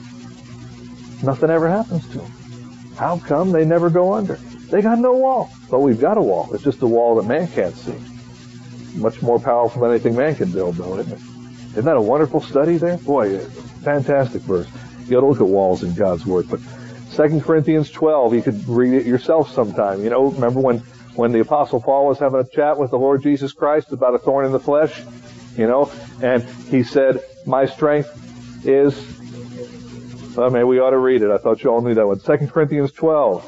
nothing ever happens to them? How come they never go under? They got no wall. But we've got a wall. It's just a wall that man can't see. Much more powerful than anything man can build, though, isn't it? Isn't that a wonderful study there? Boy, fantastic verse. You got to look at walls in God's Word. But Second Corinthians twelve, you could read it yourself sometime. You know, remember when, when the Apostle Paul was having a chat with the Lord Jesus Christ about a thorn in the flesh? You know, and he said, my strength is... Well, maybe we ought to read it. I thought you all knew that one. Second Corinthians twelve.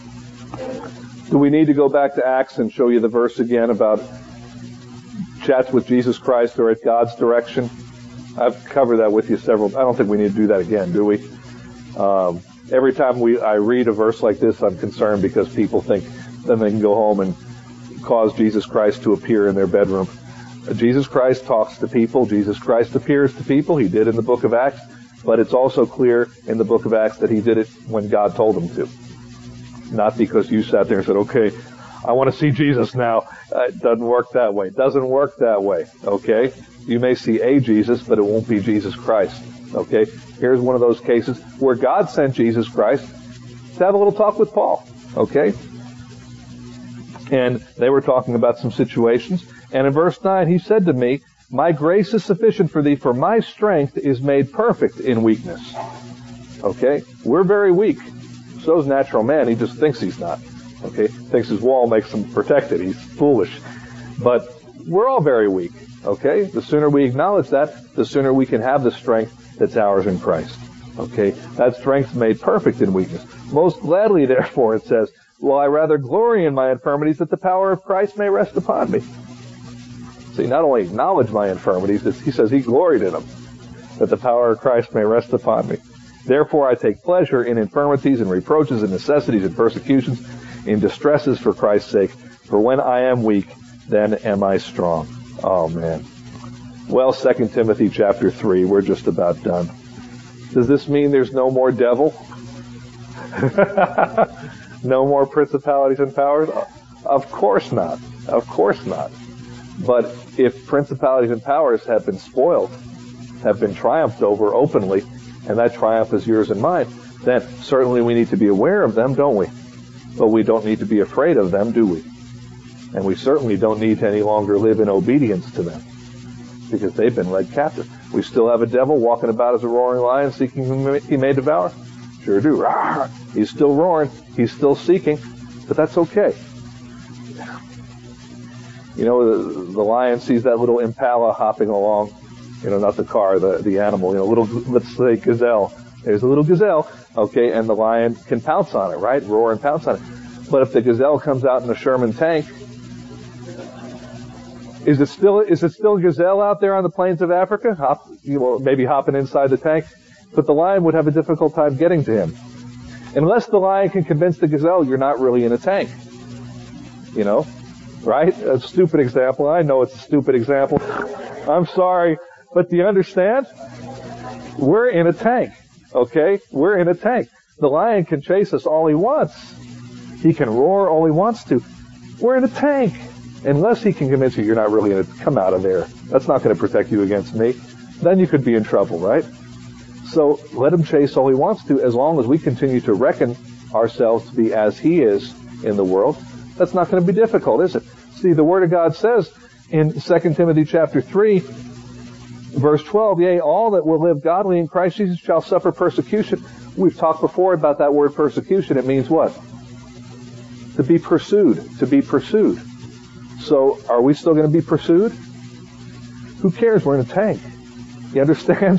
Do we need to go back to Acts and show you the verse again about chats with Jesus Christ or at God's direction? I've covered that with you several. I don't think we need to do that again, do we? Um, every time we I read a verse like this, I'm concerned because people think then they can go home and cause Jesus Christ to appear in their bedroom. Uh, Jesus Christ talks to people. Jesus Christ appears to people. He did in the book of Acts. But it's also clear in the book of Acts that he did it when God told him to. Not because you sat there and said, okay, I want to see Jesus now. Uh, it doesn't work that way. It doesn't work that way. Okay? You may see a Jesus, but it won't be Jesus Christ. Okay? Here's one of those cases where God sent Jesus Christ to have a little talk with Paul. Okay? And they were talking about some situations. And in verse nine, he said to me, my grace is sufficient for thee, for my strength is made perfect in weakness. Okay? We're very weak. So is natural man. He just thinks he's not. Okay? Thinks his wall makes him protected. He's foolish. But we're all very weak. Okay? The sooner we acknowledge that, the sooner we can have the strength that's ours in Christ. Okay? That strength made perfect in weakness. Most gladly, therefore, it says, will I rather glory in my infirmities that the power of Christ may rest upon me. See, not only acknowledge my infirmities, he says he gloried in them, that the power of Christ may rest upon me. Therefore I take pleasure in infirmities and reproaches and necessities and persecutions, in distresses for Christ's sake. For when I am weak, then am I strong. Oh, man. Well, Second Timothy chapter three, we're just about done. Does this mean there's no more devil? No more principalities and powers? Of course not. Of course not. But if principalities and powers have been spoiled, have been triumphed over openly, and that triumph is yours and mine, then certainly we need to be aware of them, don't we? But we don't need to be afraid of them, do we? And we certainly don't need to any longer live in obedience to them, because they've been led captive. We still have a devil walking about as a roaring lion, seeking whom he may devour. Sure do. Rawr! He's still roaring. He's still seeking. But that's okay. You know, the, the lion sees that little impala hopping along. You know, not the car, the, the animal. You know, little, let's say gazelle. There's a little gazelle, okay, and the lion can pounce on it, right? Roar and pounce on it. But if the gazelle comes out in a Sherman tank, is it still is it still gazelle out there on the plains of Africa? Hop, you know, maybe hopping inside the tank, but the lion would have a difficult time getting to him, unless the lion can convince the gazelle you're not really in a tank. You know, right? A stupid example. I know it's a stupid example. I'm sorry, but do you understand? We're in a tank. Okay? We're in a tank. The lion can chase us all he wants. He can roar all he wants to. We're in a tank. Unless he can convince you you're not really in it, come out of there. That's not going to protect you against me. Then you could be in trouble, right? So let him chase all he wants to, as long as we continue to reckon ourselves to be as he is in the world. That's not going to be difficult, is it? See, the Word of God says in Second Timothy chapter three, verse twelve, yea, all that will live godly in Christ Jesus shall suffer persecution. We've talked before about that word persecution. It means what? To be pursued. To be pursued. So are we still going to be pursued? Who cares? We're in a tank. You understand?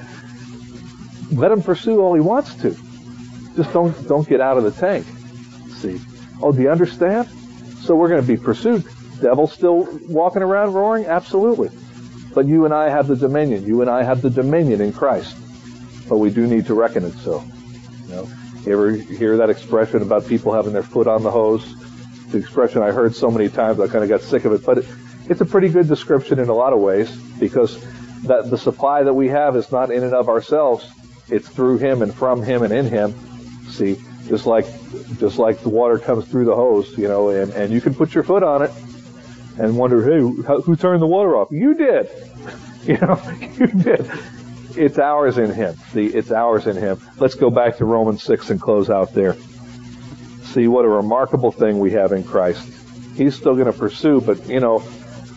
Let him pursue all he wants to. Just don't don't get out of the tank. See? Oh, do you understand? So we're going to be pursued. Devil's still walking around roaring? Absolutely. But you and I have the dominion. You and I have the dominion in Christ. But we do need to reckon it so. You know, you ever hear that expression about people having their foot on the hose? The expression I heard so many times I kind of got sick of it. But it, it's a pretty good description in a lot of ways, because that the supply that we have is not in and of ourselves. It's through Him and from Him and in Him. See, just like just like the water comes through the hose, you know, and, and you can put your foot on it and wonder, hey, who, who turned the water off? You did. You know, you did. It's ours in Him. See, it's ours in Him. Let's go back to Romans six and close out there. See what a remarkable thing we have in Christ. He's still going to pursue, but, you know,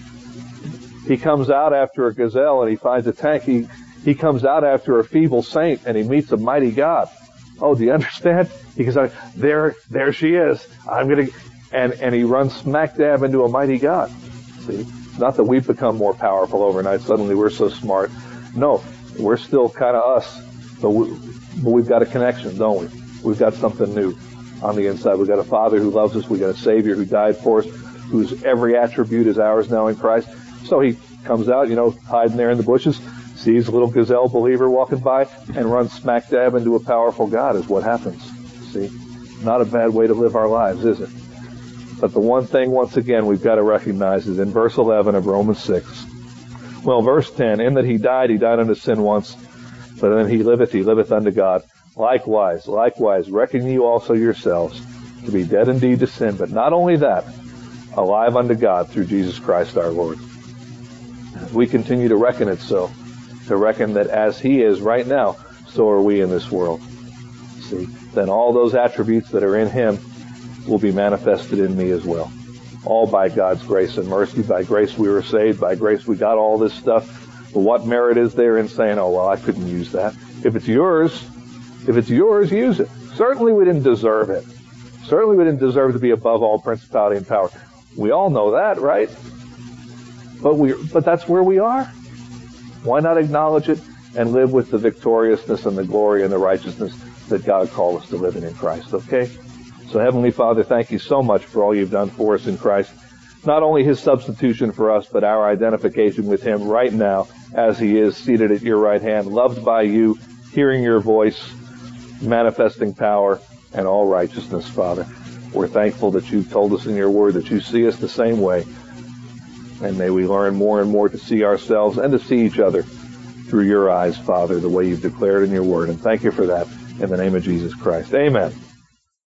He comes out after a gazelle and He finds a tank. He, he comes out after a feeble saint and He meets a mighty God. Oh, do you understand? He goes, there, there she is. I'm going to, and, and He runs smack dab into a mighty God. See? Not that we've become more powerful overnight. Suddenly we're so smart. No, we're still kind of us, but, we, but we've got a connection, don't we? We've got something new on the inside. We've got a Father who loves us. We've got a Savior who died for us, whose every attribute is ours now in Christ. So He comes out, you know, hiding there in the bushes, sees a little gazelle believer walking by, and runs smack dab into a powerful God is what happens. See? Not a bad way to live our lives, is it? But the one thing, once again, we've got to recognize is in verse eleven of Romans six. Well, verse ten, in that He died, He died unto sin once, but then He liveth, He liveth unto God. Likewise, likewise, reckon you also yourselves to be dead indeed to sin, but not only that, alive unto God through Jesus Christ our Lord. We continue to reckon it so, to reckon that as He is right now, so are we in this world. See, then all those attributes that are in Him will be manifested in me as well. All by God's grace and mercy. By grace we were saved. By grace we got all this stuff. But what merit is there in saying, oh, well, I couldn't use that? If it's yours, if it's yours, use it. Certainly we didn't deserve it. Certainly we didn't deserve to be above all principality and power. We all know that, right? But we, but that's where we are. Why not acknowledge it and live with the victoriousness and the glory and the righteousness that God called us to live in in Christ, okay? So Heavenly Father, thank You so much for all You've done for us in Christ. Not only His substitution for us, but our identification with Him right now as He is seated at Your right hand, loved by You, hearing Your voice, manifesting power and all righteousness, Father. We're thankful that You've told us in Your word that You see us the same way. And may we learn more and more to see ourselves and to see each other through Your eyes, Father, the way You've declared in Your word. And thank You for that in the name of Jesus Christ. Amen.